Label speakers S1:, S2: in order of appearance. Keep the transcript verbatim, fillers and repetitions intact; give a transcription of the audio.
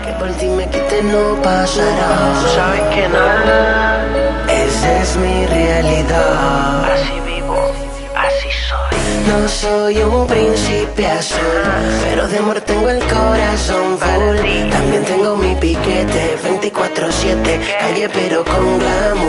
S1: que por ti me quite no pasará.
S2: Tú sabes que nada,
S1: Esa es mi realidad.
S2: así vivo, así soy.
S1: No soy un príncipe azul, pero de amor tengo el corazón full. También tengo mi piquete veinticuatro siete, calle pero con glamour.